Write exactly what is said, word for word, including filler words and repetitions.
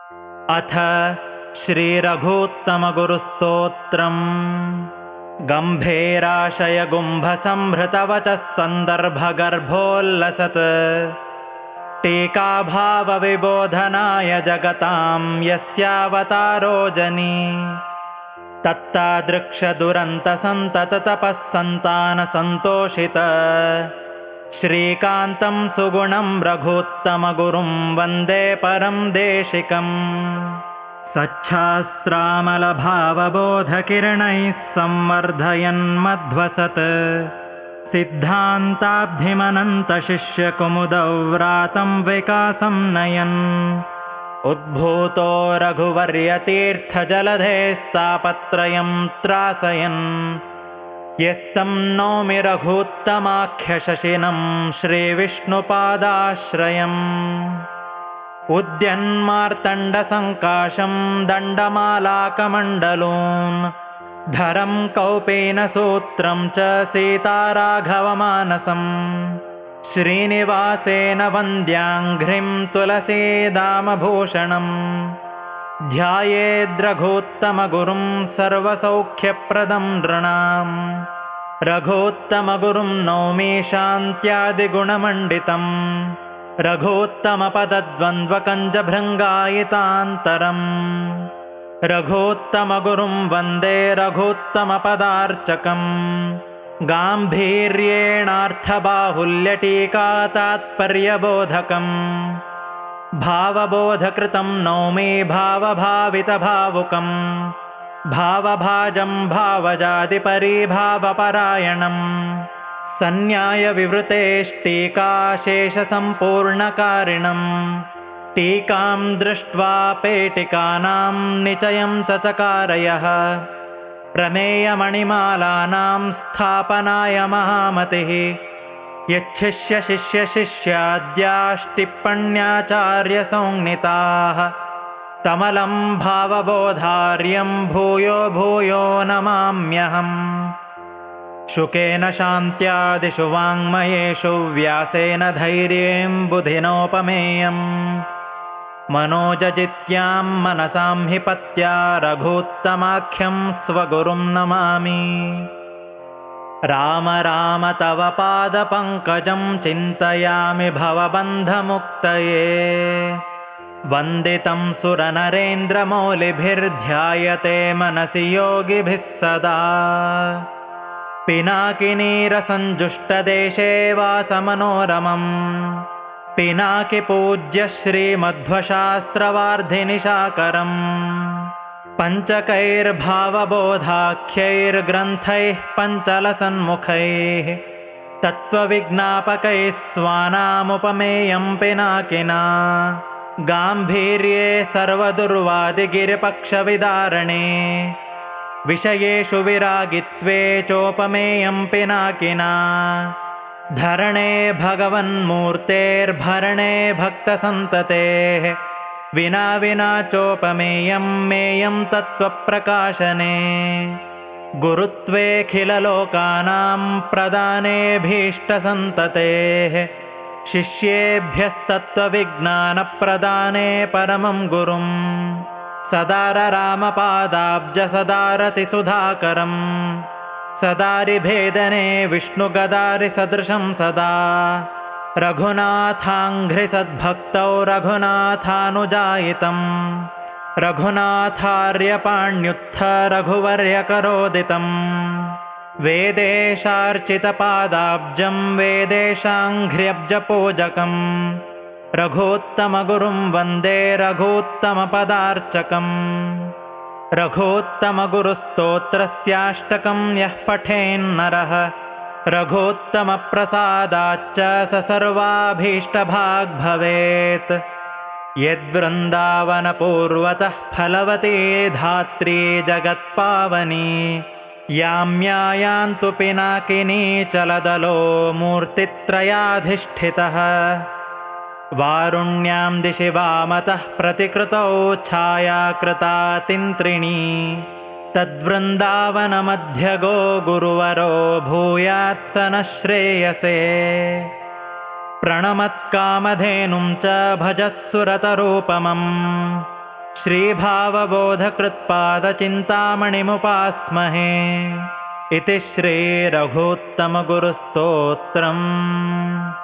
अथ श्रीरघूत्तमगुरुस्तोत्रम्। गम्भीराशयगुम्भसंहृतवचः सन्दर्भगर्भोल्लसत् टीकाभावविबोधनाय जगतां यस्यावतारो जनी। तत्तादृक्षदुरन्तसन्तततपः सन्तानसन्तोषित श्रीकान्तं सुगुणं रघूत्तमगुरुं वन्दे परं देशिकम्। सच्छास्त्रामलभावबोधकिरणैः संवर्धयन्मध्वसत् सिद्धान्ताब्धिमनन्तशिष्यकुमुदौ व्रातं विकासं नयन्। उद्भूतो रघुवर्यतीर्थजलधेस्तापत्रयं त्रासयन् यस्तं नौमि रघूत्तमाख्यशशिनं श्रीविष्णुपादाश्रयम्। उद्यन्मार्तण्डसङ्काशं दण्डमालाकमण्डलून् धरं कौपीनसूत्रं च सीताराघवमानसम्। श्रीनिवासेन वन्द्याङ्घ्रिं तुलसीदामभूषणम् ध्यायेद्रघूत्तमगुरुं सर्वसौख्यप्रदं नृणाम्। रघूत्तमगुरुं नौमि शान्त्यादिगुणमण्डितम् रघूत्तमपदद्वन्द्वकञ्जभृङ्गायितान्तरम्। रघूत्तमगुरुं वन्दे रघूत्तमपदार्चकम् गाम्भीर्येणार्थबाहुल्यटीकातात्पर्यबोधकम्। भावबोधकृतं नौमि भावभावितभावुकम् भावभाजं भावजातिपरीभावपरायणम्। सन्न्यायविवृतेष्टीकाशेषसम्पूर्णकारिणम् टीकां दृष्ट्वा पेटिकानां निचयं च चकारयः। प्रमेयमणिमालानां स्थापनाय महामतिः यच्छिष्यशिष्यशिष्याद्याष्टिप्पण्याचार्यसंज्ञिताः। तमलं भावबोधार्यं भूयो भूयो नमाम्यहम्। शुकेन शान्त्यादिषु वाङ्मयेषु व्यासेन धैर्येण बुधिनोपमेयम्। मनोजजित्यां मनसां हि पत्या रघूत्तमाख्यं स्वगुरुं नमामि। राम राम तव पादपङ्कजं चिन्तयामि भवबन्धमुक्तये। वन्दितं सुरनरेन्द्रमौलिभिर्ध्यायते मनसि योगिभिः सदा। पिनाकिनीरसञ्जुष्टदेशे वासमनोरमम् पिनाकिपूज्य श्रीमध्वशास्त्रवार्धिनिशाकरम्। पञ्चकैर्भावबोधाख्यैर्ग्रन्थैः पञ्चलसन्मुखैः तत्त्वविज्ञापकैः स्वानामुपमेयं पिनाकिना। गाम्भीर्ये सर्वदुर्वादिगिरिपक्षविदारणे विषयेषु विरागित्वे चोपमेयं पिनाकिना। धरणे भगवन्मूर्तेर्भरणे भक्तसन्ततेः विना विना चोपमेयं मेयं तत्त्वप्रकाशने। गुरुत्वेऽखिललोकानां प्रदानेऽभीष्टसन्ततेः शिष्येभ्यस्तत्त्वविज्ञानप्रदाने परमं गुरुम्। सदाररामपादाब्जसदारतिसुधाकरम् सदारिभेदने विष्णुगदारिसदृशं सदा। रघुनाथाङ्घ्रिसद्भक्तौ रघुनाथानुजायितम् रघुनाथार्यपाण्युत्थ रघुवर्यकरोदितम्। वेदेशार्चितपादाब्जं वेदेशाङ्घ्र्यब्जपूजकम् रघूत्तमगुरुं वन्दे रघूत्तमपदार्चकम्। रघूत्तमगुरुस्तोत्रस्याष्टकं यः पठेन्नरः रघूत्तमप्रसादाच्च स सर्वाभीष्टभाग् भवेत्। यद्वृन्दावनपूर्वतः फलवती धात्री जगत्पावनी याम्यायान्तु पिनाकिनी चलदलो मूर्तित्रयाधिष्ठितः। वारुण्यां दिशि वामतः प्रतिकृतौ छायाकृता तिन्त्रिणी तद्वृन्दावनमध्यगो गुरुवरो भूयात् स नः श्रेयसे। प्रणमत्कामधेनुं च भजत्सुरतरूपमम् श्रीभावबोधकृत्पादचिन्तामणिमुपास्महे इति श्रीरघूत्तमगुरुस्तोत्रम्।